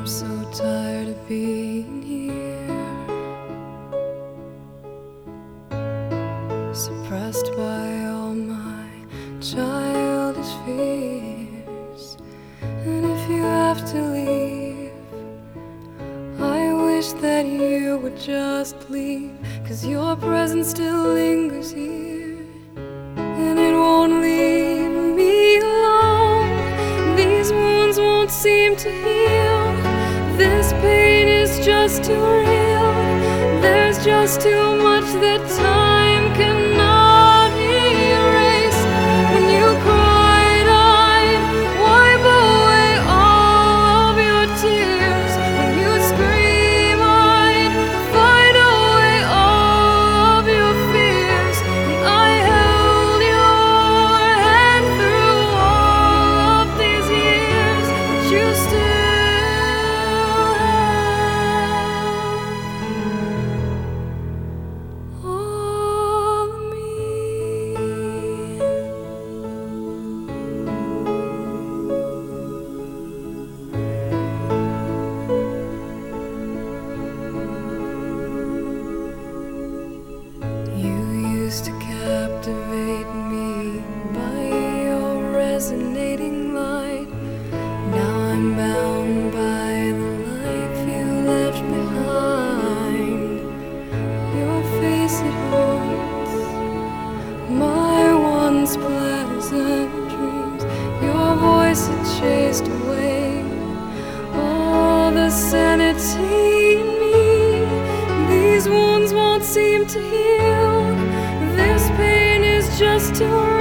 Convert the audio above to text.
I'm so tired of being here, suppressed by all my childish fears. And if you have to leave, I wish that you would just leave, 'cause your presence still lingers here, and it won't leave me alone. These wounds won't seem to heal. This pain is just too real. There's just too much that time cannot erase. When you cried, I'd wipe away all of your tears. When you scream, I'd fight away all of your fears. And I held your hand through all of these years, but you still to captivate me by your resonating light. Now I'm bound by the life you left behind. Your face, it haunts my once pleasant dreams. Your voice, it chased away all the sanity in me. These wounds won't seem to heal. This pain is just too